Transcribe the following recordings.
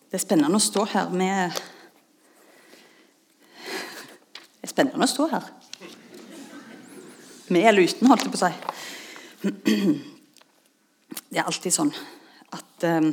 Det er spennende å stå her med... Det er spennende å stå her. Med eller uten, holdt jeg på å si. Det er alltid sånn at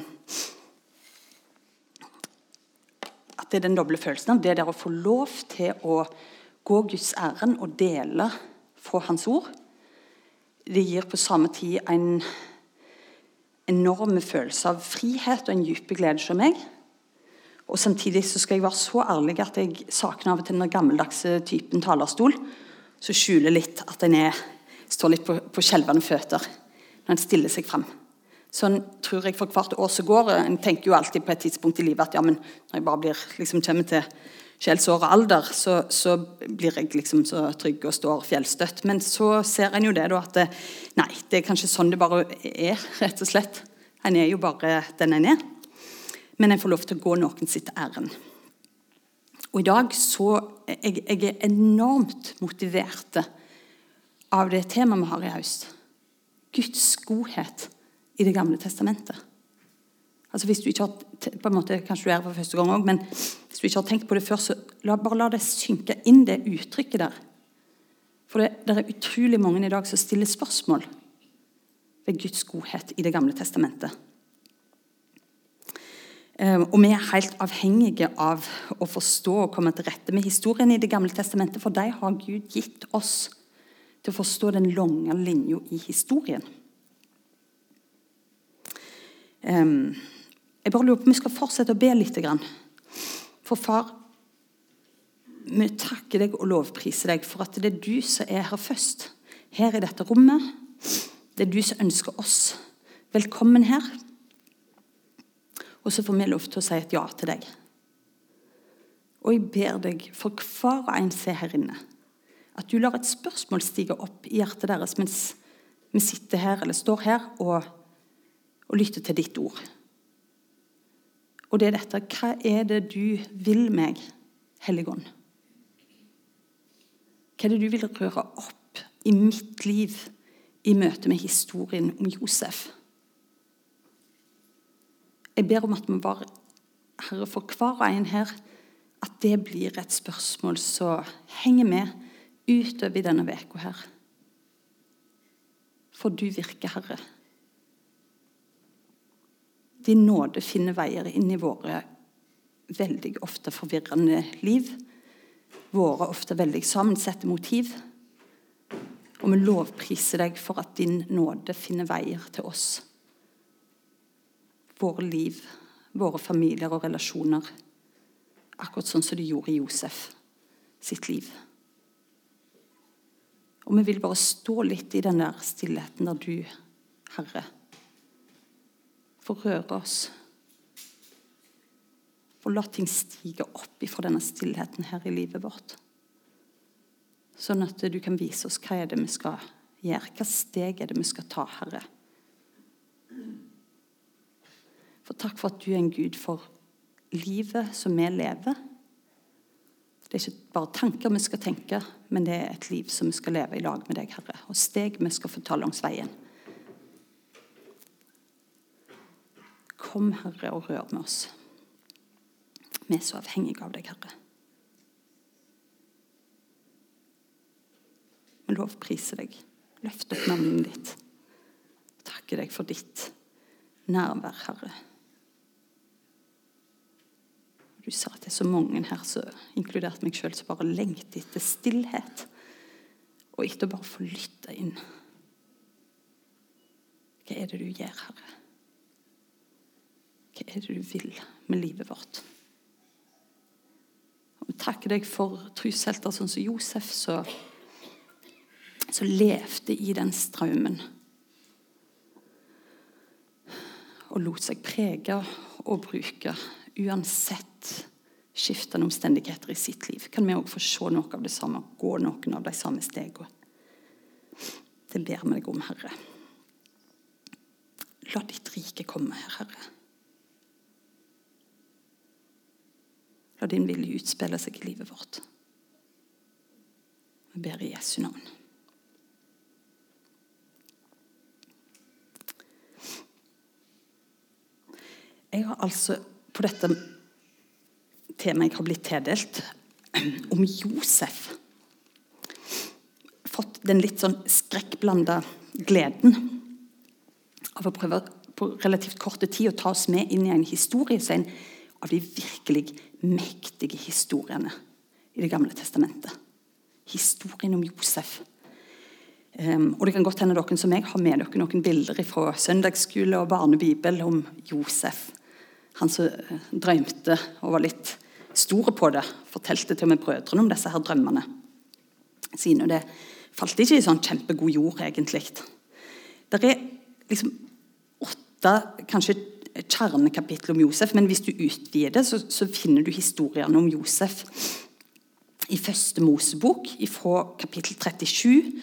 det er den doble følelsen av det der å få lov til å gå Guds ærend og dele fra hans ord. Det gir på samme tid en enorm følelse av frihet og en dyp glede hos meg. Og samtidig så skal jeg være så ærlig at jeg savner av og til den gammeldagse typen talerstol, så skjuler litt at en står litt på skjelvende føtter når en stiller seg frem. Sånn tror jeg for hvert år så går. En tenker jo alltid på et tidspunkt i livet at ja, men når jeg bare blir, kommer til sjelsår og alder, så blir jeg liksom så trygg og står fjellstøtt. Men så ser en jo det da at nei, det er kanskje sånn det bare er, rett og slett. En er jo bare den en er. Men en får lov til å gå noen sitt ærend. Og i dag så jeg er enormt motivert av det temaet vi har i høst. Guds godhet i det gamle testamentet. Altså hvis du ikke har, på en måte, kanskje du er for første gang også, men hvis du ikke har tenkt på det før, så bare la det synke inn det uttrykket der. For det er utrolig mange i dag som stiller spørsmål ved Guds godhet i det gamle testamentet. Og vi er helt avhengige av å forstå og komme til rette med historien i det gamle testamentet, for de har Gud gitt oss til å forstå den lange linjen i historien. Jeg bare lurer på om vi skal fortsette å be litt grann. For far, vi takker deg og lovpriser deg for at det er du som er her først, her i dette rommet. Det er du som ønsker oss velkommen her. Og så får vi lov til å si et ja til deg. Og jeg ber deg for hver en som er her inne, at du lar et spørsmål stige opp i hjertet deres mens vi sitter her eller står her og lytter til ditt ord. Og det er dette, hva er det du vil meg, Helligånd? Hva er det du vil røre opp i mitt liv i møte med historien om Josef? Jeg ber om at vi bare, Herre, for hver en her, at det blir et spørsmål som henger med utover i denne veka her. For du virker, Herre. Din nåde finner veier inn i våre veldig ofte forvirrende liv, våre ofte veldig sammensette motiv, og vi lovpriser deg for at din nåde finner veier til oss. Våre liv, våre familier og relasjoner, akkurat sånn som det gjorde i Josef sitt liv. Og vi vil bare stå litt i den der stillheten der du, Herre, får røre oss. Og la ting stige opp ifra denne stillheten her i livet vårt. Sånn at du kan vise oss hva er det vi skal gjøre, hva steg er det vi skal ta, Herre. For takk for at du er en Gud for livet som vi lever. Det er ikke bare tanker vi skal tenke, men det er et liv som vi skal leve i lag med deg, Herre. Og steg vi skal få ta langs veien. Kom, Herre, og rør med oss. Vi er så avhengige av deg, Herre. Vi lovpriser deg. Løft opp navnet ditt. Takker deg for ditt nærvær, Herre. Du sa at det er så mange her, så inkludert meg selv, som bare lengter etter stillhet, og etter bare å få lytte inn. Hva er det du gjør, Herre? Hva er det du vil med livet vårt? Og vi takker deg for troshelter sånn som Josef, så levde i den strømmen, og lot seg prege og bruke uansett skiftende omstendigheter i sitt liv. Kan vi også få se noe av det samme, gå noen av de samme stegene. Det ber vi deg om, Herre. La ditt rike komme her, Herre. La din vilje utspille seg i livet vårt. Vi ber i Jesu navn. Jeg har altså på dette temaet jeg har blitt tildelt om Josef fått den litt sånn skrekkblandet gleden av å prøve på relativt korte tid å ta oss med inn i en historie som av de virkelig mektige historiene i det gamle testamentet. Historien om Josef. Og det kan godt hende dere som jeg har med dere noen bilder fra søndagsskole og barnebibel om Josef. Han som drømte og var litt store på det, fortalte til og med brødrene om disse her drømmene sine. Det falt ikke i sånn kjempegod jord egentlig. Det liksom 8 kanskje kjernekapitler om Josef, men hvis du utvider det, så finner du historiene om Josef i første Mosebok, fra kapittel 37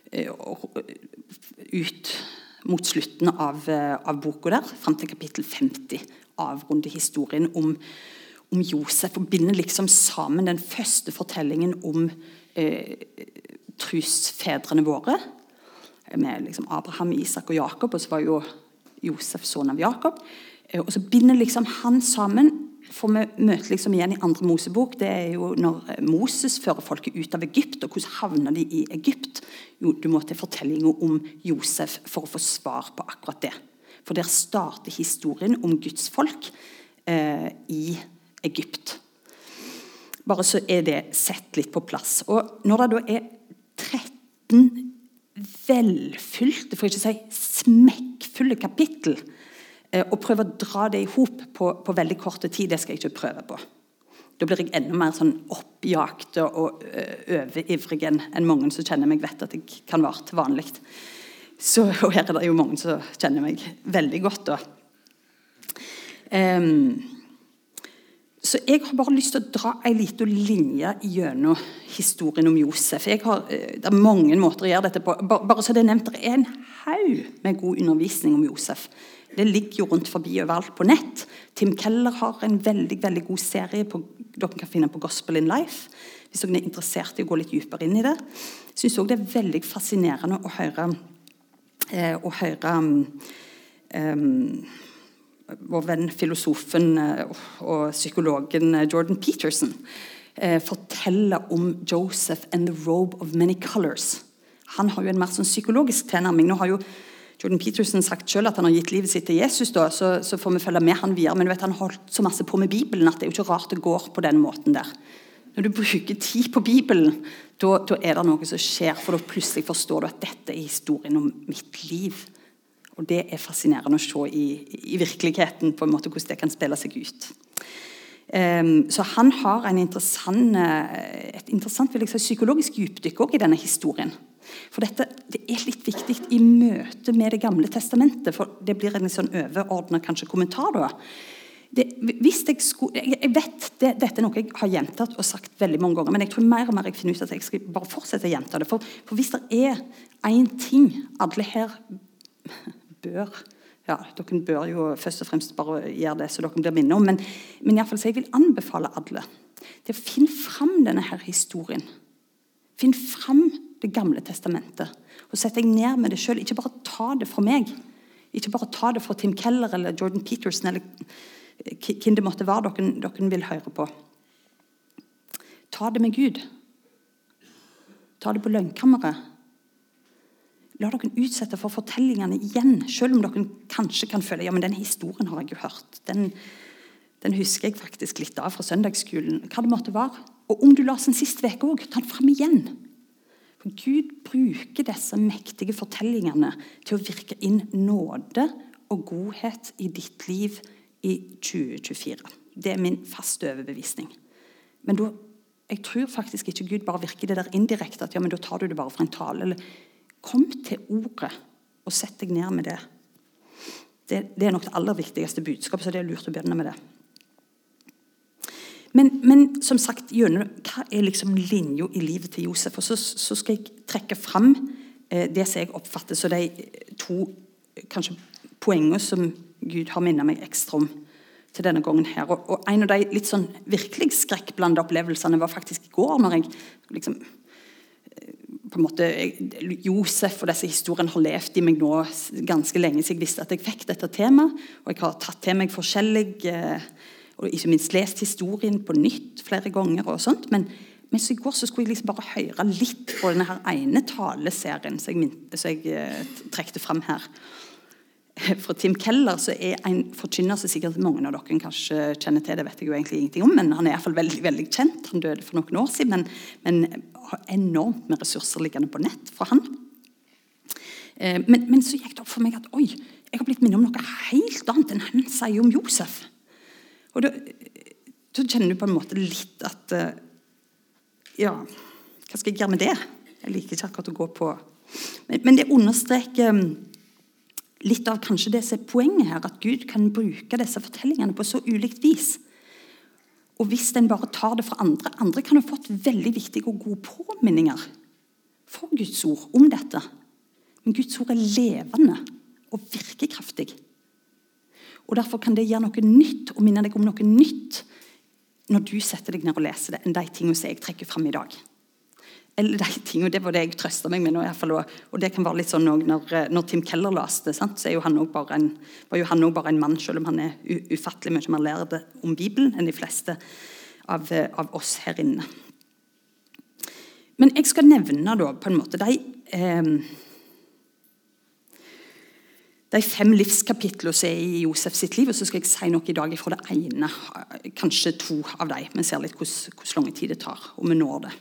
ut mot slutten av boka der, frem til kapittel 50, avrunder historien om Josef, og binder liksom sammen den første fortellingen om trosfedrene våre, med liksom Abraham, Isak og Jakob, og så var jo Josef sønn av Jakob, og så binder liksom han sammen, for vi møter liksom igjen i andre Mosebok. Det jo når Moses fører folket ut av Egypt, og hvordan havner de i Egypt? Jo, du må til fortellingen om Josef for å få svar på akkurat det. For der starter historien om Guds folk i Egypt. Bare så det sett litt på plass. Og når det da 13 velfylte, for ikke å si smekkfulle kapittel, og prøve å dra det i hop på veldig korte tid, det skal jeg ikke prøve på. Da blir jeg enda mer sånn oppjagt og overivrig enn mange som kjenner meg vet at jeg kan være til vanlig. Og her det jo mange som kjenner meg veldig godt da. Så jeg har bare lyst til å dra en liten linje gjennom historien om Josef. Det mange måter å gjøre dette på. Bare så det nevnt, det en haug med god undervisning om Josef. Det ligger jo rundt forbi overalt på nett. Tim Keller har en veldig, veldig god serie dere kan finne på Gospel in Life, hvis dere interessert i å gå litt dypere inn i det. Jeg synes også det veldig fascinerende å høre vår venn, filosofen og psykologen Jordan Peterson fortelle om Joseph and the robe of many colors. Han har jo en mer sånn psykologisk tilnærming. Nå har jo Jordan Peterson sagt selv at han har gitt livet sitt til Jesus, da, så får vi følge med han videre. Men du vet, han har holdt så masse på med Bibelen at det jo ikke rart det går på den måten der. Når du bruker tid på Bibelen, da det noe som skjer, for da plutselig forstår du at dette historien om mitt liv. Og det fascinerende å se i virkeligheten, på en måte hvordan det kan spille seg ut. Så han har et interessant vil jeg si, psykologisk dypdykk også i denne historien. For det litt viktig i møte med det gamle testamentet, for det blir en sånn overordnet kanskje kommentar da. Jeg vet dette noe jeg har gjentatt og sagt veldig mange ganger, men jeg tror mer og mer jeg finner ut at jeg skal bare fortsette å gjenta det. For hvis det en ting alle her bør, ja, dere bør jo først og fremst bare gjøre det så dere blir minnet om, men i hvert fall så jeg vil anbefale alle til å finne frem denne her historien. Finn frem det gamle testamentet og sett deg ned med det selv. Ikke bare ta det fra meg, ikke bare ta det fra Tim Keller eller Jordan Peterson eller hvem det måtte være dere vil høre på. Ta det med Gud. Ta det på lønnkammeret. La dere utsette for fortellingene igjen, selv om dere kanskje kan føle, ja, men den historien har jeg jo hørt. Den husker jeg faktisk litt av fra søndagsskolen, hva det måtte være. Og om du la den siste veke også, ta den frem igjen. For Gud bruker disse mektige fortellingene til å virke inn nåde og godhet i ditt liv i 2024. Det min faste overbevisning. Men jeg tror faktisk ikke Gud bare virker det der indirekte, at ja, men da tar du det bare fra en tale, eller kom til ordet og sett deg ned med det. Det nok det aller viktigste budskapet, så det lurt å begynne med det. Men som sagt, hva liksom linja i livet til Josef? Og så skal jeg trekke frem det som jeg oppfatter så de 2 kanskje poenger som Gud har minnet meg ekstra om til denne gangen her. Og en av de litt sånn virkelig skrekkblandede opplevelsene var faktisk i går, når jeg liksom på en måte, Josef og disse historiene har levd i meg nå ganske lenge, så jeg visste at jeg fikk dette temaet, og jeg har tatt til meg forskjellige og ikke minst lest historien på nytt flere ganger og sånt, men så I går så skulle jeg liksom bare høre litt på denne her ene taleserien som jeg trekte frem her. Fra Tim Keller så en forkynner som sikkert mange av dere kanskje kjenner til, det vet jeg jo egentlig ingenting om, men han I hvert fall veldig, veldig kjent. Han døde for noen år siden, men har enormt med ressurser liggende på nett fra han. Men så gikk det opp for meg at oi, jeg har blitt minnet om noe helt annet enn han sier om Josef. Og da kjenner du på en måte litt at ja, hva skal jeg gjøre med det? Jeg liker ikke akkurat å gå på. Men det understreker litt av kanskje det som poenget her, at Gud kan bruke disse fortellingene på så ulikt vis. Og hvis den bare tar det fra andre kan ha fått veldig viktige og gode påminninger for Guds ord om dette. Men Guds ord levende og virkekraftig. Og derfor kan det gjøre noe nytt og minne deg om noe nytt når du setter deg ned og leser det, enn de tingene som jeg trekker frem I dag. Eller de tingene, det var det jeg trøster meg med nå I hvert fall, og det kan være litt sånn når Tim Keller leste, sant? Så var jo han også bare en mann, selv om han ufattelig mye mer lærer det om Bibelen enn de fleste av oss her inne. Men jeg skal nevne da på en måte de 5 livskapitler som I Josef sitt liv, og så skal jeg si noe I dag fra det ene, kanskje 2 av dem, men ser litt hvor lang tid det tar, om vi når det.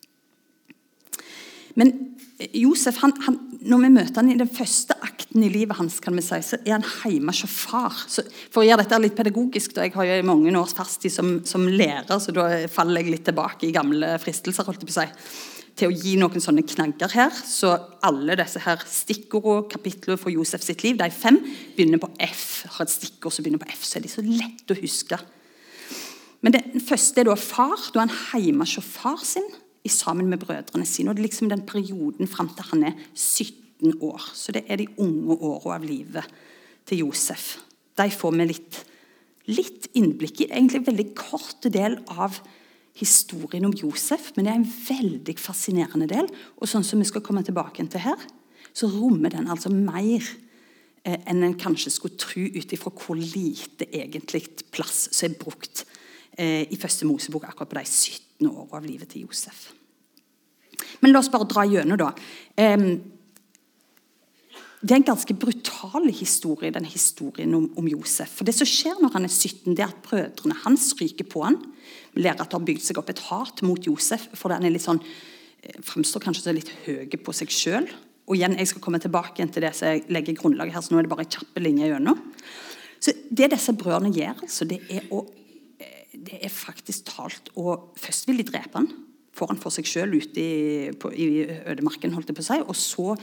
Men Josef, når vi møter han I den første akten I livet hans, kan vi si, så han hjemme hos far. Så for å gjøre dette litt pedagogisk, da jeg har jo I mange års fartstid som lærer, så da faller jeg litt tilbake I gamle fristelser, holdt jeg på å si, til å gi noen sånne knagger her. Så alle disse her stikkord og kapitler for Josef sitt liv, de 5, begynner på F. Har et stikkord som begynner på F, så de så lett å huske. Men den første da far, da han hjemme hos far sin, sammen med brødrene sine, og det liksom den perioden frem til han 17 år. Så det de unge årene av livet til Josef. De får vi litt innblikk I, egentlig en veldig kort del av historien om Josef, men det en veldig fascinerende del, og sånn som vi skal komme tilbake til her, så rommer den altså mer enn en kanskje skulle tro ut ifra hvor lite egentlig plass som brukt I første Mosebok akkurat på de 17 år av livet til Josef. Men la oss bare dra gjennom da. Det en ganske brutal historie, den historien om Josef. For det som skjer når han 17, det at brødrene hans ryker på han. Vi lærer at det har bygd seg opp et hat mot Josef, for han litt sånn, fremstår kanskje så litt høye på seg selv. Og igjen, jeg skal komme tilbake til det, så jeg legger grunnlaget her, så nå det bare en kjappe linje gjennom. Så det disse brødrene gjør, altså, det faktisk talt, og først vil de drepe han, får han for seg selv ute I ødemarken, holdt jeg på å si, og så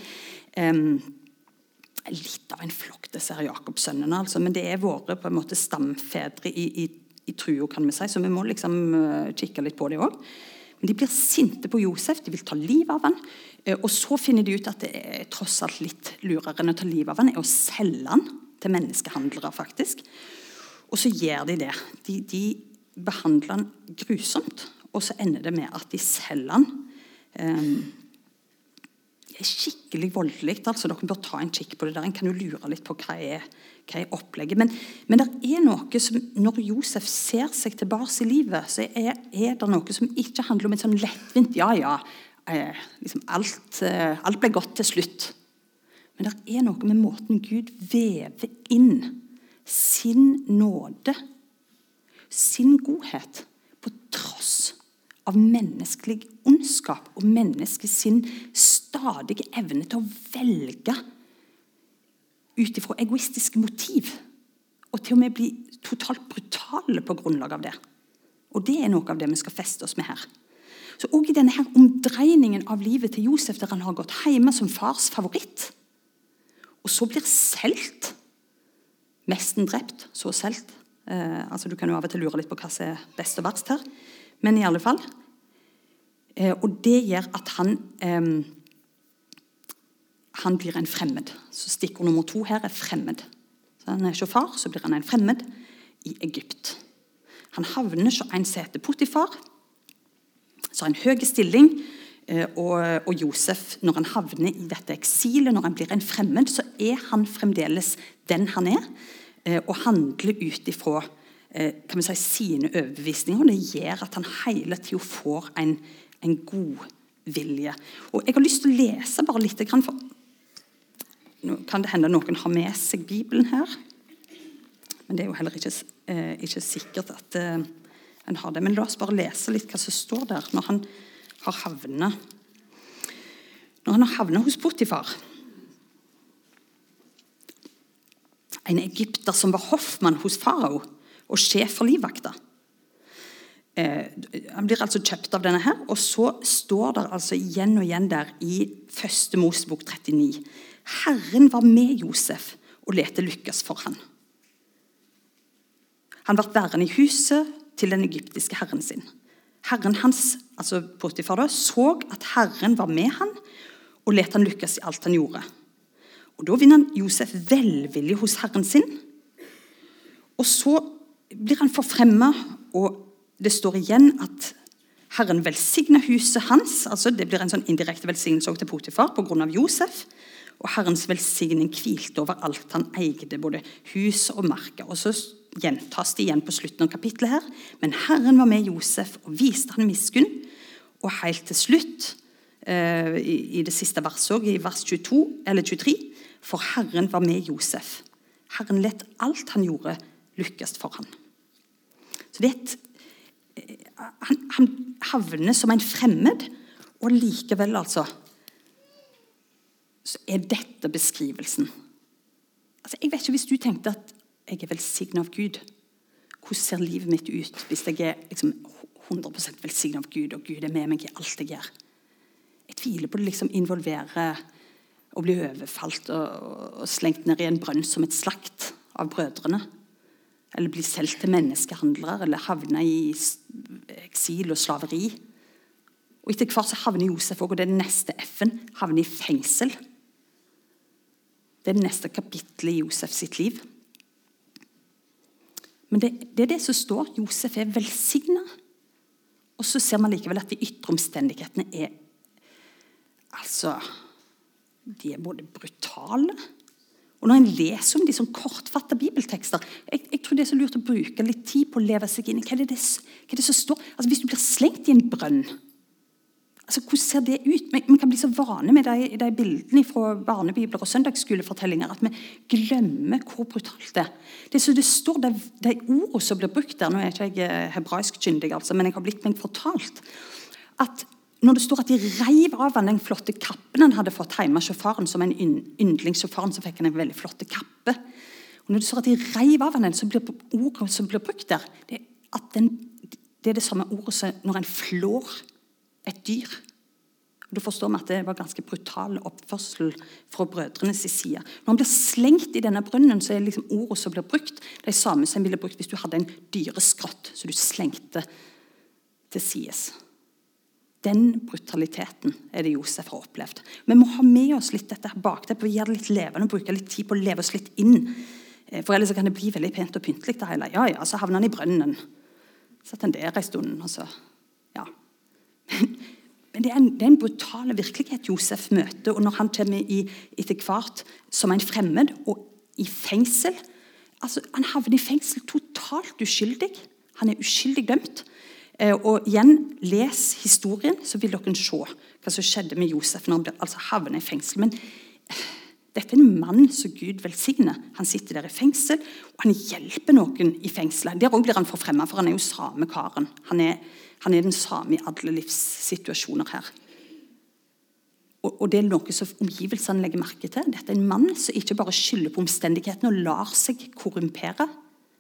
litt av en flokk, disse her Jakobsønnene, altså, men det våre på en måte stamfedre I truo, kan vi si, så vi må liksom kikke litt på det også. Men de blir sinte på Josef, de vil ta liv av han, og så finner de ut at det tross alt litt lurere enn å ta liv av han, å selge han til menneskehandlere faktisk. Og så gjør de det. De behandler han grusomt, og så ender det med at de selger han. Det skikkelig voldelig, altså dere bør ta en kikk på det der. En kan jo lure litt på hva opplegget. Men det noe som, når Josef ser seg tilbake I livet, så det noe som ikke handler om et sånn lettvint, liksom alt ble godt til slutt. Men det noe med måten Gud vever inn sin nåde, sin godhet, på tross av menneskelig ondskap og menneskets sin stadige evne til å velge ut ifra egoistiske motiv og til og med bli totalt brutale på grunnlag av det. Og det noe av det vi skal feste oss med her. Så også I denne her omdreiningen av livet til Josef, der han har gått hjemme som fars favoritt, og så blir selt, nesten drept, så selt. Altså du kan jo av og til lure litt på hva som best og verst her, men I alle fall. Og det gjør at han blir en fremmed. Så stikkord nummer 2 her fremmed. Så han sjåfar, så blir han en fremmed I Egypt. Han havner så en som heter Potifar, så en høy stilling, og Josef, når han havner I dette eksilet, når han blir en fremmed, så han fremdeles den han og handler ut ifra kan vi si, sine overbevisninger, og det gjør at han hele tiden får en god vilje. Og jeg har lyst til å lese bare litt, for nå kan det hende noen har med seg Bibelen her, men det er jo heller ikke sikkert at en har det. Men la oss bare lese litt hva som står der når han har havnet hos Potifar. En egypter som var hoffmann hos farao og sjef for livvakta. Han blir altså kjøpt av denne her, og så står det altså igjen og igjen der i 1. Mosebok 39. Herren var med Josef og lette lykkes for han. Han var værende i huset til den egyptiske herren sin. Herren hans, altså Potifar da, så at Herren var med han og lette han lykkes i alt han gjorde. Og da vinner Josef velvillig hos herren sin, og så blir han forfremmet, og det står igjen at Herren velsigner huset hans, altså det blir en sånn indirekte velsignelse til Potifar på grunn av Josef, og Herrens velsigning hvilte over alt han eide, både hus og marker. Og så gjentas det igjen på slutten av kapitlet her, men Herren var med Josef og viste han miskunn, og helt til slutt, i det siste verset også, i vers 22 eller 23, for Herren var med Josef. Herren lett alt han gjorde lykkes for han. Så det han havner som en fremmed, og likevel altså, så er dette beskrivelsen. Altså, jeg vet ikke hvis du tenkte at jeg er velsignet av Gud. Hvordan ser livet mitt ut hvis jeg er liksom 100% velsignet av Gud, og Gud er med meg i alt jeg gjør? Jeg tviler på det liksom involverer å bli overfalt og slengt ned i en brønn som et slakt av brødrene, eller bli solgt til menneskehandlere, eller havne i eksil og slaveri. Og etter hvert så havner Josef også, og det er den neste F-en, havner i fengsel. Det er det neste kapittelet i Josef sitt liv. Men det er det som står. Josef er velsignet. Og så ser man likevel at de ytre omstendighetene er de er både brutale. Og når en leser om de sånn kortfattede bibeltekster, jeg tror det er så lurt å bruke litt tid på å leve seg inn i hva er det som står. Altså, hvis du blir slengt i en brønn, altså, hvordan ser det ut? Vi kan bli så vane med de bildene fra barnebibler og søndagsskolefortellinger at vi glemmer hvor brutalt det er. Det står, de ordene som blir brukt der, nå er ikke jeg hebraisk kyndig, altså, men jeg har blitt meg fortalt, at når det står at de reiv av han den flotte kappen han hadde fått hjemme av sjåfaren, som en yndlingssjåfaren, så fikk han en veldig flotte kappe. Og når det står at de reiv av han den, så blir ordet som blir brukt der, det er det samme ordet som når en flår et dyr. Og du forstår meg at det var ganske brutal oppførsel fra brødrenes side. Når han blir slengt i denne brønnen, så er liksom ordet som blir brukt det samme som ville brukt hvis du hadde en dyreskrott, så du slengte til sides. Den brutaliteten er det Josef har opplevd. Vi må ha med oss litt dette her bakteppet, og gjøre det litt levende, og bruke litt tid på å leve oss litt inn. For ellers kan det bli veldig pent og pyntelig det hele. Ja, så havner han i brønnen. Satt han der en stund, og så, ja. Men det er en brutal virkelighet Josef møter, og når han kommer etter hvert som en fremmed, og i fengsel, altså han havner i fengsel totalt uskyldig. Han er uskyldig dømt. Og igjen, les historien, så vil dere se hva som skjedde med Josef når han ble havnet i fengsel. Men dette er en mann som Gud velsigner. Han sitter der i fengsel, og han hjelper noen i fengselet. Der også blir han forfremmet, for han er jo samme karen. Han er den samme i alle livssituasjoner her. Og det er noe som omgivelsene legger merke til. Dette er en mann som ikke bare skylder på omstendighetene og lar seg korrumpere,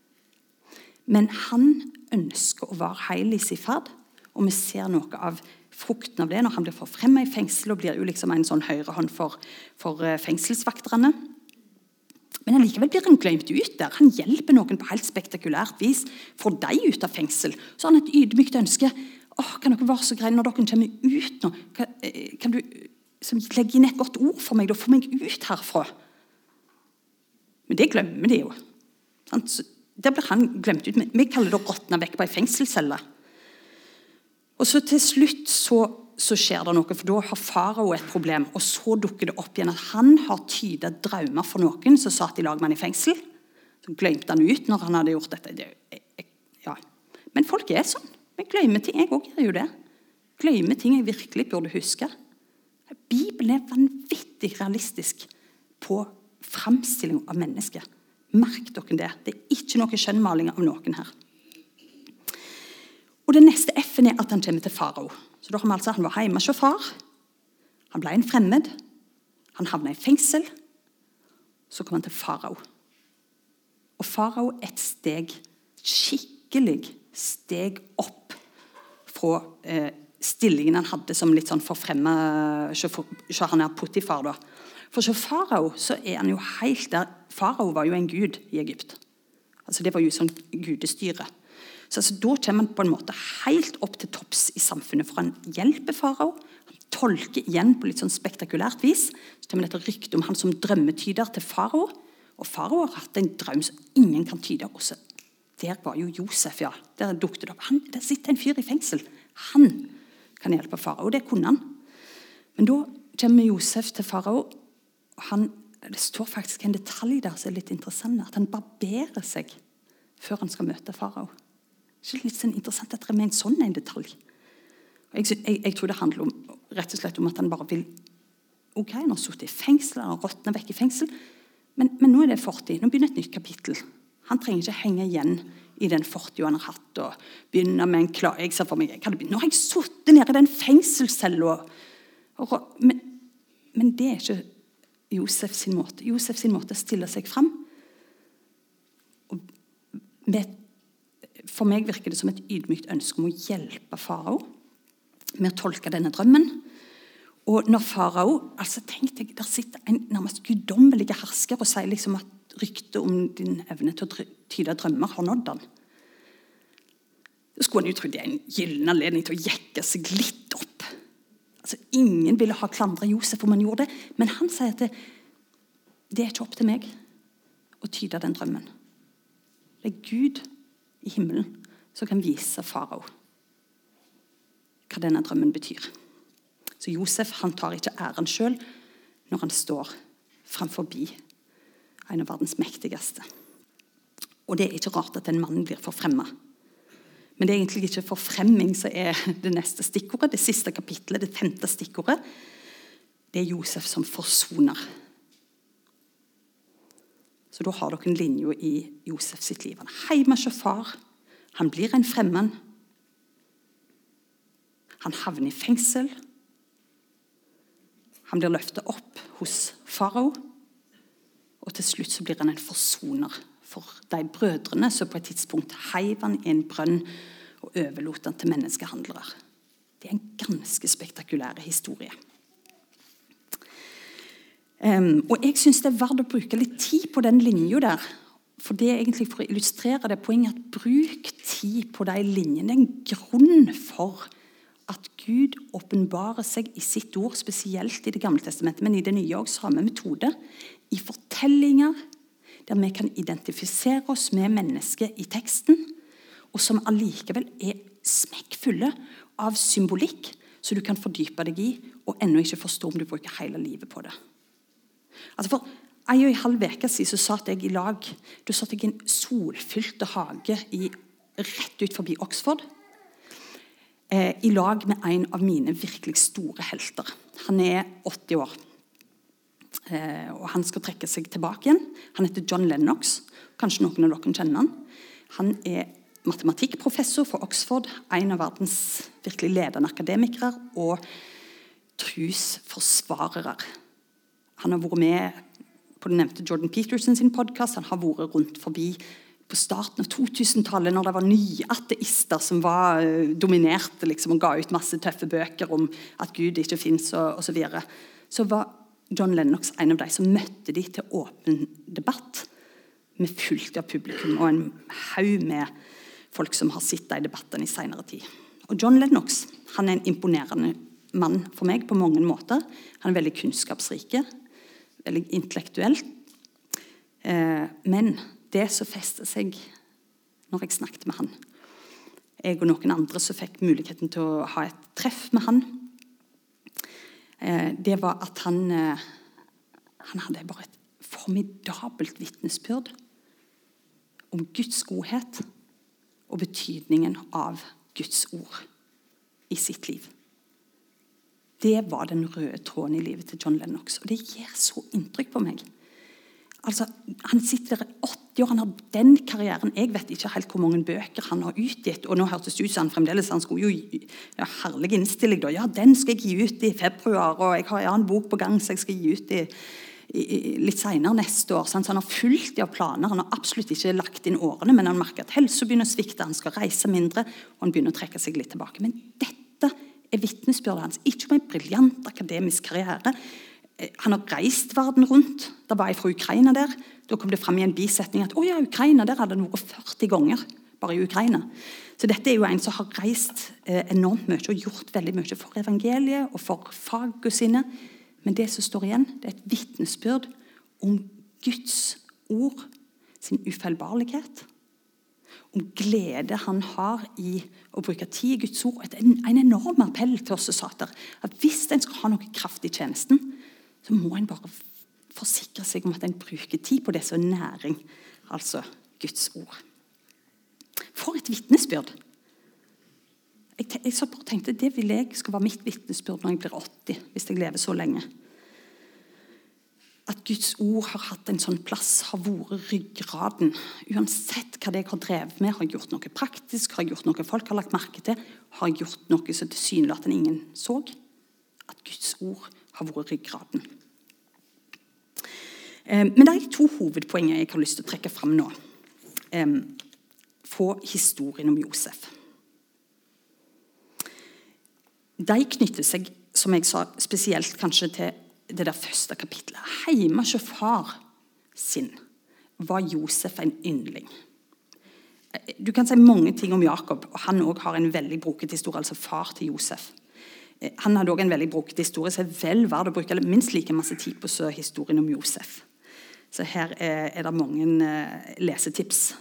men han ønsker å være heil i sin ferd, og vi ser noe av frukten av det når han blir forfremmet i fengsel, og blir jo liksom en sånn høyrehånd for fengselsvakterne. Men allikevel blir han glemt ut der. Han hjelper noen på helt spektakulært vis, får de ut av fengsel. Så han et ydmykt ønske, kan dere være så greie når dere kommer ut nå? Kan du legge inn et godt ord for meg, da får meg ut herfra? Men det glemmer de jo. Så der blir han glemt ut. Vi kaller det å råtne vekk på en fengselscelle. Og så til slutt så skjer det noe, for da har farao et problem, og så dukker det opp igjen at han har tydet drømmer for noen som satt i lag med han i fengsel. Så glemte han ut når han hadde gjort dette. Jeg folk sånn. Vi glemmer ting. Jeg også gjør jo det. Glemmer ting jeg virkelig burde huske. Bibelen vanvittig realistisk på fremstilling av mennesker. Merk dere det. Det ikke noe skjønnmaling av noen her. Og det neste F-en at han kommer til farao. Så da har vi altså, han var hjemme hos far. Han ble en fremmed. Han havnet i fengsel. Så kom han til farao. Og farao et steg, skikkelig steg opp fra stillingen han hadde som litt sånn forfremmet, så han Potifar da. For så farao, så han jo helt der, farao var jo en gud i Egypt. Altså det var jo sånn gudestyre. Så altså, da kommer han på en måte helt opp til topps i samfunnet, for han hjelper farao, han tolker igjen på litt sånn spektakulært vis, så kommer dette rykte om han som drømmetyder til farao, og farao har hatt en drøm som ingen kan tyde også. Der var jo Josef, ja, der dukte det opp. Der sitter en fyr i fengsel, han kan hjelpe farao, det kunne han. Men da kommer Josef til farao, og det står faktisk en detalj der som litt interessant, at han barberer seg før han skal møte farao. Det er litt sånn interessant at det med en sånn en detalj. Jeg tror det handler rett og slett om at han bare vil, ok, han har suttet i fengsel, han har råtnet vekk i fengsel, men nå det fortid, nå begynner et nytt kapittel. Han trenger ikke henge igjen i den fortid han har hatt, og begynne med en klage. Jeg ser for meg, nå har jeg suttet nede i den fengselscellen, men det ikke Josef sin måte. Josef sin måte stiller seg frem, og for meg virker det som et ydmykt ønske om å hjelpe farao med å tolke denne drømmen. Og når farao, altså tenkte jeg, der sitter en nærmest guddommelige hersker og sier liksom at ryktet om din evne til å tyde drømmer har nådd han. Så skulle han jo tro det en gyllen anledning til å jekke seg litt opp. Altså ingen ville ha klandret Josef om han gjorde det, men han sier at det ikke opp til meg å tyde den drømmen. Det Gud i himmelen som kan vise farao hva denne drømmen betyr. Så Josef, han tar ikke æren selv når han står framforbi en av verdens mektigste. Og det ikke rart at en mann blir forfremmet. Men det egentlig ikke forfremming som det neste stikkordet, det siste kapitlet, det 5. stikkordet. Det Josef som forsoner. Så da har dere en linje i Josef sitt liv. Han hjemme hos far. Han blir en fremmed. Han havner i fengsel. Han blir løftet opp hos farao. Og til slutt så blir han en forsoner for de brødrene som på et tidspunkt heiv han i en brønn og overlot han til menneskehandlere. Det en ganske spektakulær historie. Og jeg synes det verdt å bruke litt tid på den linjen der, for det egentlig for å illustrere det poenget at bruk tid på de linjene. Det en grunn for at Gud åpenbarer seg i sitt ord, spesielt i det gamle testamentet, men i det nye også samme metode, i fortellinger der vi kan identifisere oss med mennesket i teksten, og som allikevel smekkfulle av symbolikk, så du kan fordype deg i, og ennå ikke forstå om du bruker hele livet på det. Altså for 1,5 uke siden så satt jeg i lag, da satt jeg i en solfylte hage rett ut forbi Oxford, i lag med en av mine virkelig store helter. Han 80 år, og han skal trekke seg tilbake igjen. Han heter John Lennox, kanskje noen av dere kjenner han. Han matematikkprofessor for Oxford, en av verdens virkelig ledende akademikere og trosforsvarere. Han har vært med på den nevnte Jordan Peterson sin podcast. Han har vært rundt forbi på starten av 2000-tallet, når det var nye ateister som var dominerte liksom, og ga ut masse tøffe bøker om at Gud ikke finnes og så videre. Så var John Lennox en av de som møtte de til åpen debatt med fullt av publikum og en haug med folk som har sittet i debattene i senere tid. Og John Lennox, han en imponerende mann for meg på mange måter. Han veldig kunnskapsrik, veldig intellektuell. Men det som festet seg når jeg snakket med han, jeg og noen andre som fikk muligheten til å ha et treff med han, det var at han hadde bare et formidabelt vitnesbyrd om Guds godhet og betydningen av Guds ord i sitt liv. Det var den røde tråden i livet til John Lennox, og det gir så inntrykk på meg. Altså, han sitter der 80 år, han har den karrieren. Jeg vet ikke helt hvor mange bøker han har utgitt, og nå hørtes det ut som han fremdeles, han skulle jo, ja, herlig innstilling da, ja, den skal jeg gi ut i februar, og jeg har en bok på gang, så jeg skal gi ut litt senere neste år, så han har fulgt de av planer, han har absolutt ikke lagt inn årene, men han merker at helsa begynner å svikte, han skal reise mindre, og han begynner å trekke seg litt tilbake. Men dette er vitnesbyrdet hans, ikke om en briljant akademisk karriere. Han har reist verden rundt, da var jeg fra Ukraina der, da kom det frem i en bisetning at, ja, Ukraina, der hadde han vært 40 ganger, bare i Ukraina. Så dette er jo en som har reist enormt mye, og gjort veldig mye for evangeliet, og for faget sine. Men det som står igjen, det er et vitnesbyrd om Guds ord, sin ufeilbarlighet, om glede han har i å bruke tid i Guds ord, en enorm appell til oss sater, at hvis en skal ha noe kraft i tjenesten, så må en bare forsikre seg om at en bruker tid på det som er næring, altså Guds ord. For et vitnesbyrd! Jeg så bare tenkte, det vil jeg skal være mitt vitnesbyrd når jeg blir 80, hvis jeg lever så lenge. At Guds ord har hatt en sånn plass, har vært ryggraden. Uansett hva det jeg har drevet med, har jeg gjort noe praktisk, har jeg gjort noe folk har lagt merke til, har jeg gjort noe så tilsynelatende ingen så. At Guds ord har vært ryggraden. Men det er 2 hovedpoenger jeg har lyst til å trekke frem nå. Få historien om Josef. De knytter seg, som jeg sa, spesielt kanskje til det der første kapitlet. Hjemme hos far sin var Josef en yndling. Du kan si mange ting om Jakob, og han også har en veldig broket historie, altså far til Josef. Han hadde også en veldig broket historie, så det er vel verdt å bruke minst like masse tid på historien om Josef. Så her er det mange lesetips.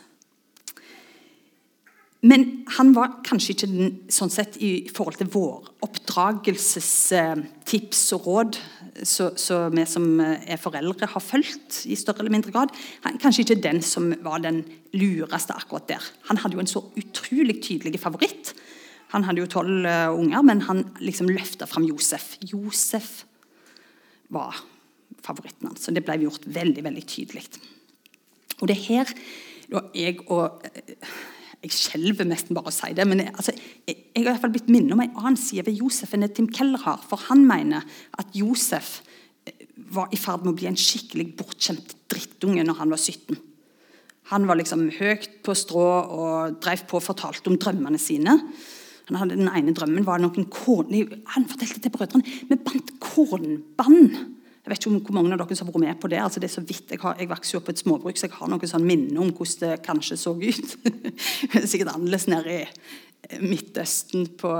Men han var kanskje ikke den, sånn sett i forhold til vår oppdragelsestips og råd, så vi som er foreldre har følt i større eller mindre grad, kanskje ikke den som var den lureste akkurat der. Han hadde jo en så utrolig tydelig favoritt. Han hadde jo 12 unger, men han liksom løftet frem Josef. Josef var favoritten hans, så det ble gjort veldig, veldig tydelig. Og det her, da jeg skjelver nesten bare å si det, men jeg har i hvert fall blitt minnet om en annen side ved Josef enn det Tim Keller har, for han mener at Josef var i ferd med å bli en skikkelig bortskjemt drittunge når han var 17. Han var liksom høyt på strå og drev på og fortalte om drømmene sine. Han hadde den ene drømmen var noen han fortalte til brødrene, vi bandt kornband. Jeg vet ikke om hvor mange av dere som har vært med på det. Altså det er så vidt. Jeg vokser jo opp på et småbruk, så jeg har noen sånn minne om hvordan det kanskje så ut. Det er sikkert annerledes nede i Midtøsten på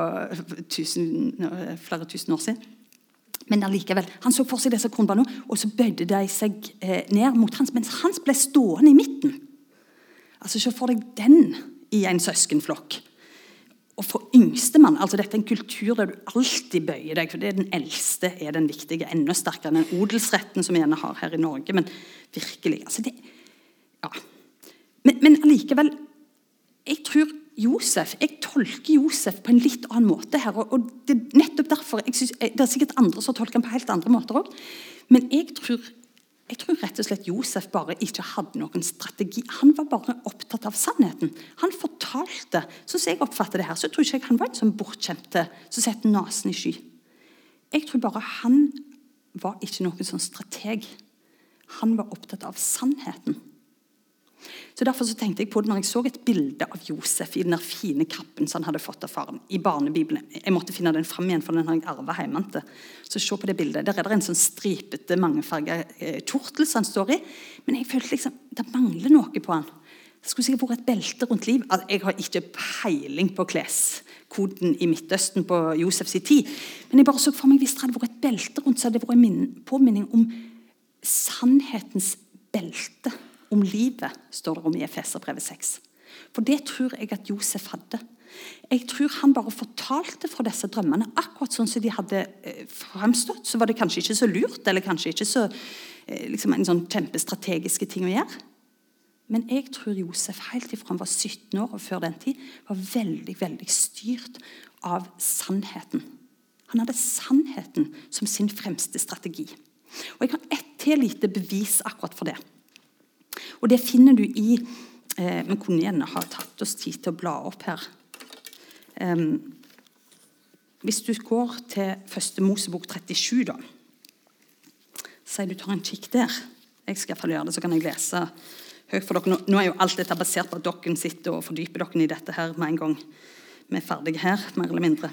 flere tusen år siden. Men allikevel, han så for seg disse kornbandene, og så bøyde de seg ned mot hans, mens hans ble stående i midten. Altså, så får deg den i en søskenflokk. Og for yngste mann, altså dette er en kultur der du alltid bøyer deg, for det er den eldste, er den viktige, enda sterkere enn den odelsretten som vi gjerne har her i Norge, men virkelig, altså det, ja. Men allikevel, jeg tolker Josef på en litt annen måte her, og det er nettopp derfor, jeg synes, det er sikkert andre som tolker han på helt andre måter også, men jeg tror rett og slett Josef bare ikke hadde noen strategi. Han var bare opptatt av sannheten. Han fortalte, så jeg oppfatter det her, så tror ikke jeg han var en sånn bortkjemte som setter nasen i sky. Jeg tror bare han var ikke noen sånn strateg. Han var opptatt av sannheten. Så derfor så tenkte jeg på det når jeg så et bilde av Josef i den der fine kappen som han hadde fått av faren i barnebibelen. Jeg måtte finne den frem igjen, for den har jeg arvet hjemme. Så se på det bildet. Der er det en sånn stripete, mangefarget kjortel som han står i. Men jeg følte liksom, det mangler noe på han. Det skulle sikkert vært et belte rundt liv. Altså, jeg har ikke peiling på kleskoden i Midtøsten på Josefs tid. Men jeg bare så for meg, hvis det hadde vært et belte rundt, så hadde det vært en påminning om sannhetens belte. Om livet, står det om i Efeserbrevet 6. For det tror jeg at Josef hadde. Jeg tror han bare fortalte fra disse drømmene, akkurat sånn som de hadde fremstått, så var det kanskje ikke så lurt, eller kanskje ikke så liksom en sånn kjempestrategiske ting å gjøre. Men jeg tror Josef, helt ifra han var 17 år og før den tid, var veldig, veldig styrt av sannheten. Han hadde sannheten som sin fremste strategi. Og jeg har ett til lite bevis akkurat for det. Og det finner du i vi kunne gjerne ha tatt oss tid til å bla opp her. Hvis du går til 1. Mosebok 37 da, sier du tar en kikk der. Jeg skal i hvert fall gjøre det, så kan jeg lese høyt for dere. Nå er jo alt dette basert på at dere sitter og fordyper dere i dette her med en gang vi er ferdige her, mer eller mindre.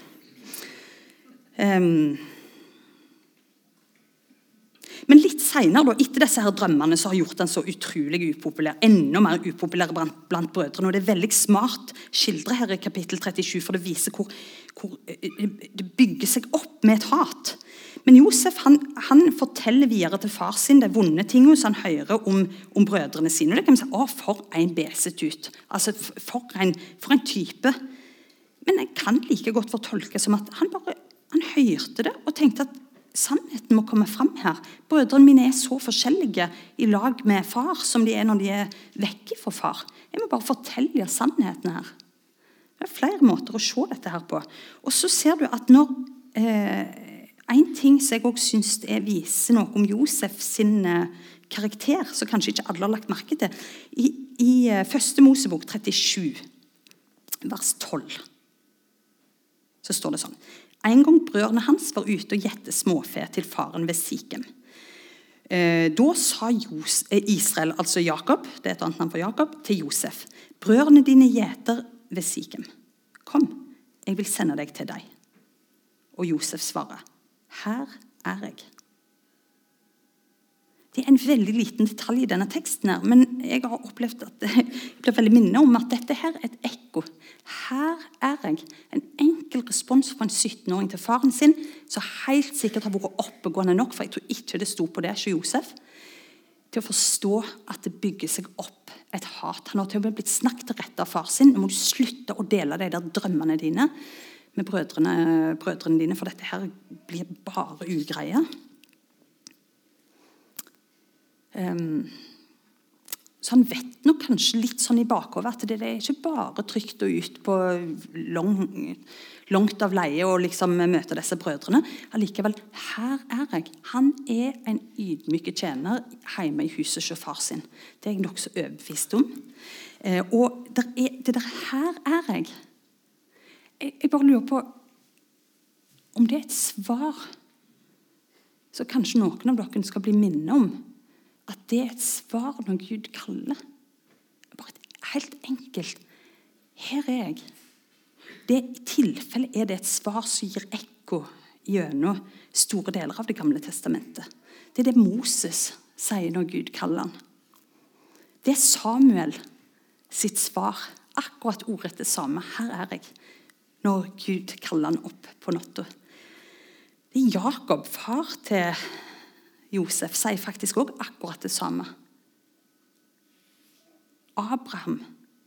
Men litt senere, etter disse her drømmene, så har gjort den så utrolig upopulær, enda mer upopulær blant brødrene. Og det er veldig smart skildret her i kapittel 37, for det viser hvor det bygger seg opp med et hat. Men Josef, han forteller videre til far sin de vonde tingene som han hører om brødrene sine. Og det kan man si, for en beset ut. Altså, for en type. Men jeg kan like godt fortolke som at han hørte det og tenkte at sannheten må komme frem her. Brødrene mine er så forskjellige i lag med far som de er når de er vekke fra far. Jeg må bare fortelle sannheten her. Det er flere måter å se dette her på. Og så ser du at når en ting som jeg også synes viser noe om Josef sin karakter, så kanskje ikke alle har lagt merke til, i 1. Mosebok 37, vers 12, så står det sånn: En gang brødrene hans var ute og gjette småfe til faren ved Sikem. Da sa Israel, altså Jakob, det er et annet navn for Jakob, til Josef: Brødrene dine gjeter ved Sikem. Kom, jeg vil sende deg til deg. Og Josef svarer: Her er jeg. Det er en veldig liten detalj i denne teksten her, men jeg har opplevd at jeg blir veldig minnet om at dette her er et ekko. Her er jeg. En enkel respons fra en 17-åring til faren sin, som helt sikkert har vært oppegående nok, for jeg tror ikke det sto på det hos Josef, til å forstå at det bygger seg opp et hat. Han har til og med blitt snakket til rette av far sin. Nå må du slutte å dele de der drømmene dine med brødrene dine, for dette her blir bare ugreie. Så han vet nok kanskje litt sånn i bakover at det er ikke bare trygt og ut på langt av leie og liksom møte disse brødrene. Allikevel, her er jeg. Han er en ydmyke tjener hjemme i huset hos far sin. Det er jeg nok så overbevist om. Og det der her er jeg. Jeg bare lurer på om det er et svar så kanskje noen av dere skal bli minnet om at det er et svar når Gud kaller. Bare helt enkelt. Her er jeg. Det i tilfelle er det et svar som gir ekko gjennom store deler av det gamle testamentet. Det er det Moses sier når Gud kaller han. Det er Samuel sitt svar. Akkurat ordet det samme. Her er jeg. Når Gud kaller han opp på natta. Det er Jakob, far til Josef, sier faktisk også akkurat det samme. Abraham.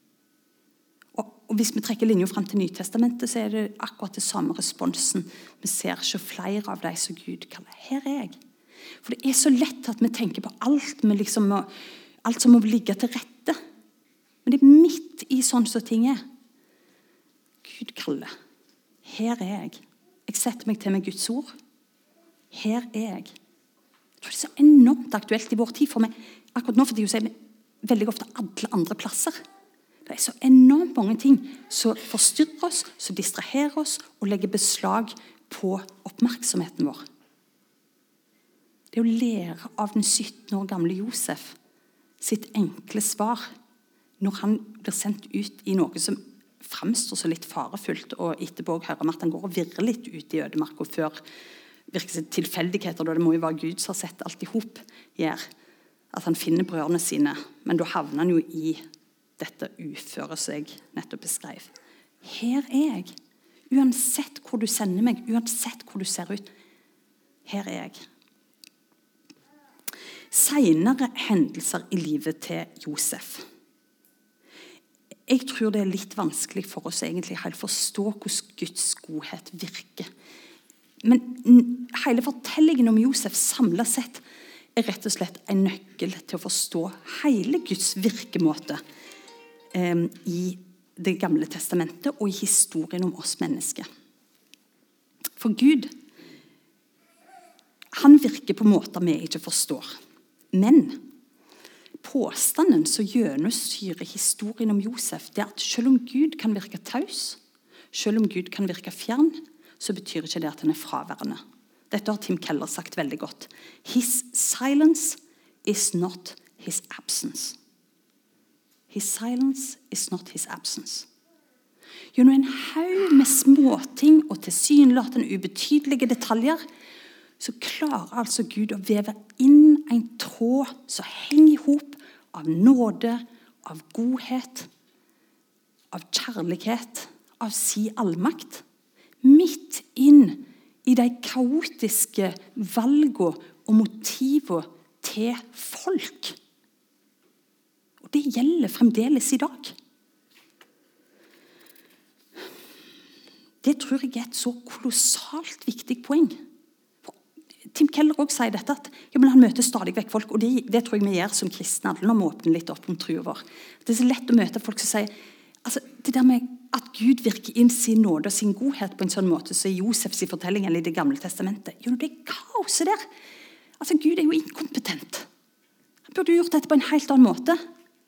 Og hvis vi trekker linjen frem til Nytestamentet, så er det akkurat det samme responsen. Vi ser ikke flere av de som Gud kaller. Her er jeg. For det er så lett at vi tenker på alt, alt som må ligge til rette. Men det er midt i sånn som ting er. Gud kaller. Her er jeg. Jeg setter meg til med Guds ord. Her er jeg. Jeg tror det er så enormt aktuelt i vår tid, for meg. Akkurat nå for sier vi veldig ofte alle andre plasser. Det er så enormt mange ting som forstyrrer oss, som distraherer oss og legger beslag på oppmerksomheten vår. Det å lære av den 17 år gamle Josef sitt enkle svar når han blir sendt ut i noe som fremstår så litt farefullt, og etterpå hører om at han går og virrer litt ut i ødemarken før virker tilfeldigheter, da det må jo være Gud som har sett alt i hop, gjør at han finner brødrene sine, men da havner han jo i dette uføret som jeg nettopp beskrev. Her er jeg. Uansett hvor du sender meg, uansett hvor du ser ut, her er jeg. Senere hendelser i livet til Josef. Jeg tror det er litt vanskelig for oss egentlig helt forstå hvordan Guds godhet virker. Men hele fortellingen om Josef samlet sett rett og slett en nøkkel til å forstå hele Guds virkemåte i Det gamle testamentet og i historien om oss mennesker. For Gud, han virker på måter vi ikke forstår. Men påstanden som gjennomsyrer historien om Josef, det at selv om Gud kan virke taus, selv om Gud kan virke fjern, så betyr ikke det at han fraværende. Dette har Tim Keller sagt veldig godt. His silence is not his absence. His silence is not his absence. Gjennom en haug med småting og tilsynelatende ubetydelige detaljer, så klarer altså Gud å veve inn en tråd som henger i hop av nåde, av godhet, av kjærlighet, av sin allmakt, midt inn i de kaotiske valgene og motivene til folk. Og det gjelder fremdeles i dag. Det tror jeg er et så kolossalt viktig poeng. Tim Keller også sier dette, at han møter stadig vekk folk, og det tror jeg vi gjør som kristne, alle når vi åpner litt opp om troen vår. Det er så lett å møte folk som sier, altså, det der med at Gud virker inn sin nåde og sin godhet på en sånn måte, så i Josefs fortelling eller i Det gamle testamentet, det kaoset der. Altså, Gud er jo inkompetent. Han burde gjort dette på en helt annen måte.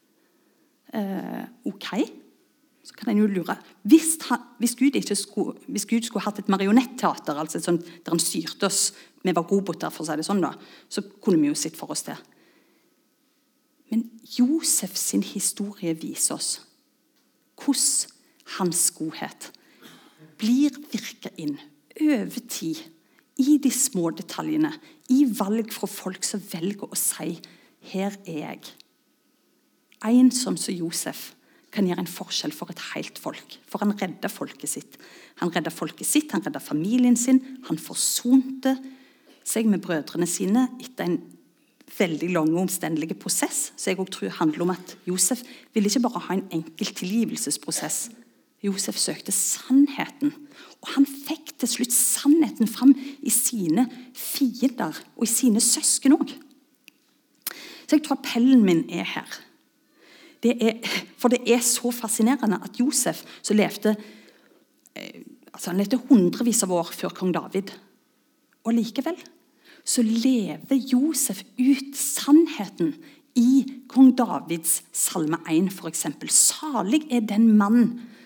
Ok, så kan en jo lure. Hvis Gud skulle hatt et marionetteater, altså sånn, der han styrte oss, vi var roboter for å si det sånn da, så kunne vi jo sett for oss det. Men Josef sin historie viser oss hvordan hans godhet blir virket inn over tid, i de små detaljene, i valg fra folk som velger å si, her er jeg. En sånn som Josef kan gjøre en forskjell for et helt folk, for han redder folket sitt. Han redder folket sitt, han redder familien sin, han forsonte seg med brødrene sine etter en veldig lang og omstendelig prosess, så jeg også tror handler om at Josef ville ikke bare ha en enkel tilgivelsesprosess. Josef søkte sannheten, og han fikk til slutt sannheten fram i sine fiender og i sine søsken også. Så jeg tror appellen min er her. For det er så fascinerende at Josef, som levde, han levde hundrevis av år før kong David, og likevel så lever Josef ut sannheten i kong Davids salme 1 for eksempel. Salig er den mann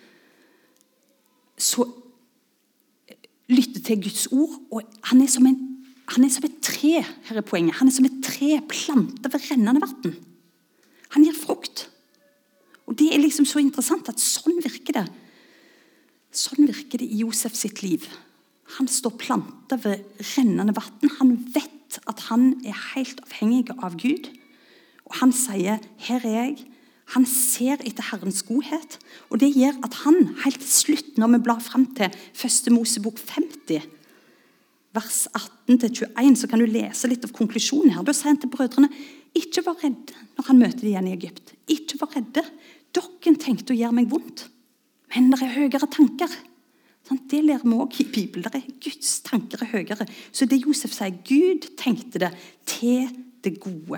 som lytter til Guds ord, og han er som et tre, her er poenget, han er som et tre plantet ved rennende vann. Han gir frukt. Og det er liksom så interessant at sånn virker det. Sånn virker det i Josef sitt liv. Han står plantet ved rennende vann. Han vet at han er helt avhengig av Gud. Og han sier, her er jeg. Han ser etter Herrens godhet. Og det gjør at han, helt til slutt, når vi blar frem til 1. Mosebok 50, vers 18-21, så kan du lese litt av konklusjonen her. Da sier han til brødrene, ikke var redde når han møter de igjen i Egypt. Ikke var redde. Dere tenkte å gjøre meg vondt, men det er høyere tanker. Det lærer vi også i Bibelen. Det er Guds tanker er høyere. Så det Josef sier, Gud tenkte det til det gode.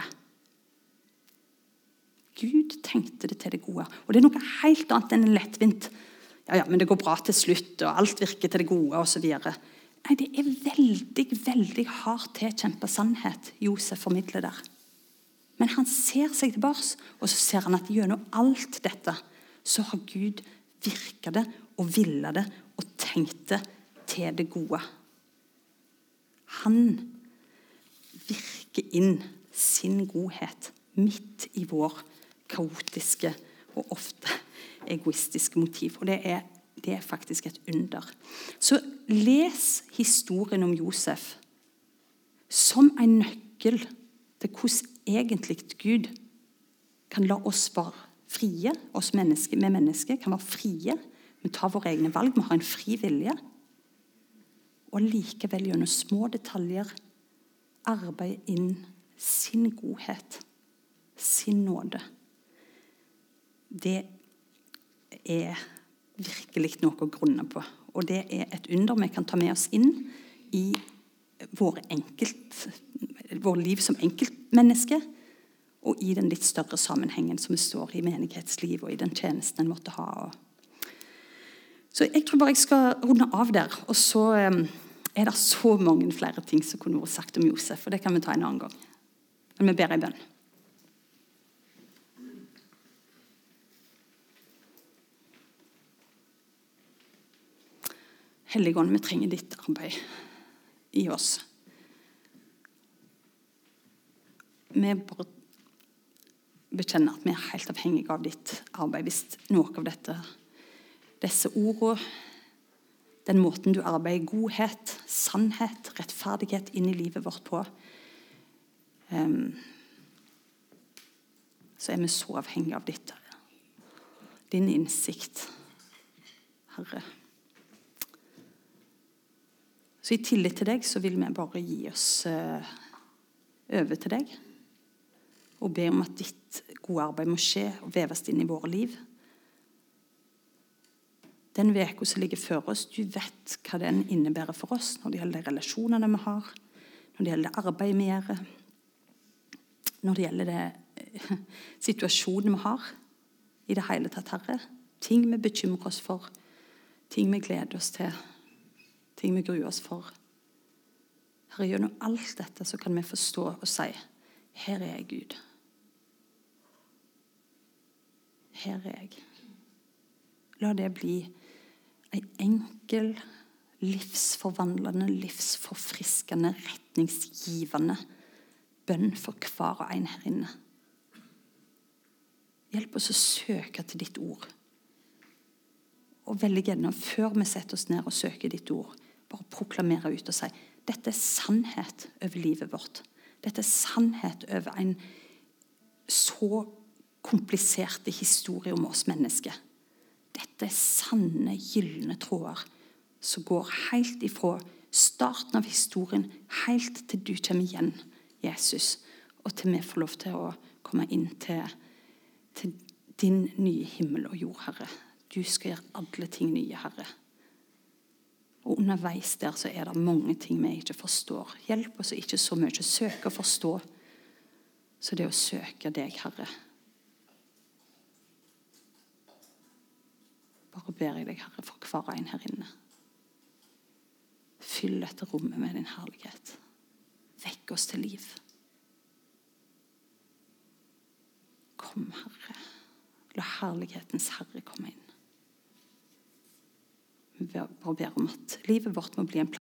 Gud tenkte det til det gode. Og det er noe helt annet enn en lettvint. Ja, men det går bra til slutt, og alt virker til det gode, og så videre. Nei, det er veldig, veldig hardt tilkjempet sannhet Josef formidler der. Men han ser seg tilbake, og så ser han at gjennom alt dette, så har Gud virket det, og ville det, og tenkt det til det gode. Han virker inn sin godhet midt i vår kaotiske og ofte egoistiske motiv. Og det er faktisk et under. Så les historien om Josef som en nøkkel til hvordan egentlig Gud kan la oss være frie, oss mennesker kan være frie, vi tar våre egne valg, vi har en fri vilje, og likevel gjennom små detaljer arbeide inn sin godhet, sin nåde. Det er virkelig noe å grunne på, og det er et under vi kan ta med oss inn i vår liv som enkeltmenneske, og i den litt større sammenhengen som vi står i menighetsliv og i den tjenesten en måtte ha. Så jeg tror bare jeg skal runde av der, og så er det så mange flere ting som kunne vært sagt om Josef, og det kan vi ta en annen gang. Men vi ber en bønn. Helligånd, vi trenger ditt arbeid i oss. Vi bare bekjenner at vi er helt avhengige av ditt arbeid. Hvis noe av disse ordene, den måten du arbeider godhet, sannhet, rettferdighet inn i livet vårt på, så er vi så avhengige av ditt, din innsikt, Herre. Så i tillit til deg så vil vi bare gi oss over til deg og be om at ditt gode arbeid må skje og veves inn i våre liv. Den veka som ligger før oss, du vet hva den innebærer for oss når det gjelder de relasjonene vi har, når det gjelder det arbeidet vi gjør, når det gjelder det situasjonen vi har i det hele tatt, Herre. Ting vi bekymrer oss for, ting vi gleder oss til, ting vi gruer oss for. Herre, gjennom alt dette så kan vi forstå og si, her er jeg, Gud. Her er jeg. La det bli en enkel, livsforvandlende, livsforfriskende, retningsgivende bønn for hver og en her inne. Hjelp oss å søke til ditt ord. Og veldig gjerne, før vi setter oss ned og søker ditt ord, bare proklamere ut og si, dette er sannhet over livet vårt. Dette er sannhet over en så kompliserte historie om oss mennesker. Dette er sanne, gyllene tråder som går helt ifra starten av historien, helt til du kommer igjen, Jesus, og til vi får lov til å komme inn til din nye himmel og jord, Herre. Du skal gjøre alle ting nye, Herre. Og underveis der så er det mange ting vi ikke forstår. Hjelp oss ikke så mye å søke og forstå, så det å søke deg, Herre. Bare ber jeg deg, Herre, for hver en her inne. Fyll dette rommet med din herlighet. Vekk oss til liv. Kom, Herre. La herlighetens Herre komme inn. Vi bare ber om at livet vårt må bli en plass